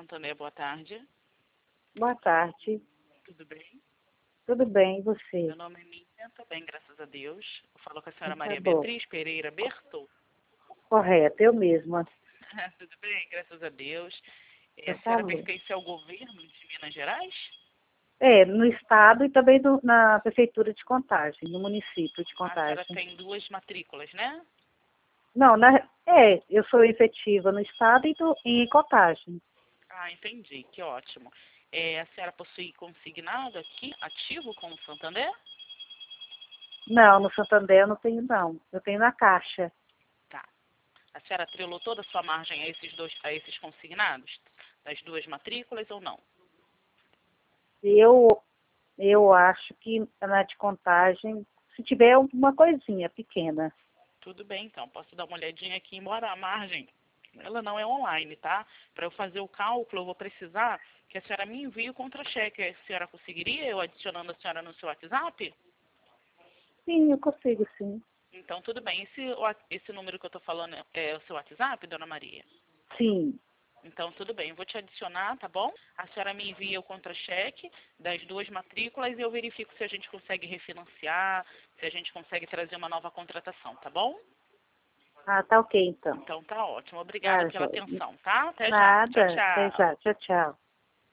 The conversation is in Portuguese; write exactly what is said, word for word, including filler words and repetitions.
Santander, boa tarde. Boa tarde. Tudo bem? Tudo bem, e você? Meu nome é Miriam, tô bem, graças a Deus. Eu falo com a senhora Tá Maria bom. Beatriz Pereira Berto. Correto, eu mesma. Tudo bem, graças a Deus. É, Então a tá senhora bom. pertence ao governo de Minas Gerais? É, no estado e também no- na prefeitura de Contagem, no município de A senhora Contagem. tem duas matrículas, né? Não, na, é, eu sou efetiva no estado e do, em Contagem. Ah, entendi, que ótimo. É, a senhora possui consignado aqui, ativo com o Santander? Não, no Santander eu não tenho não. Eu tenho na Caixa. Tá. A senhora atrelou toda a sua margem a esses dois, a esses consignados? Das duas matrículas ou não? Eu, eu acho que na de Contagem, se tiver alguma coisinha pequena. Tudo bem, então. Posso dar uma olhadinha aqui, embora a margem, ela não é online, tá? Para eu fazer o cálculo, eu vou precisar que a senhora me envie o contra-cheque. A senhora conseguiria, eu adicionando a senhora no seu WhatsApp? Sim, eu consigo sim. Então, tudo bem. Esse, o- esse número que eu estou falando é o seu WhatsApp, dona Maria? Sim. Então, tudo bem. Eu vou te adicionar, tá bom? A senhora me envia o contra-cheque das duas matrículas e eu verifico se a gente consegue refinanciar, se a gente consegue trazer uma nova contratação, tá bom? Ah, tá ok então. Então, tá ótimo. Obrigada Ah, pela joia. atenção, tá? Até já. Tchau, Nada. Até tchau. já. Tchau, tchau.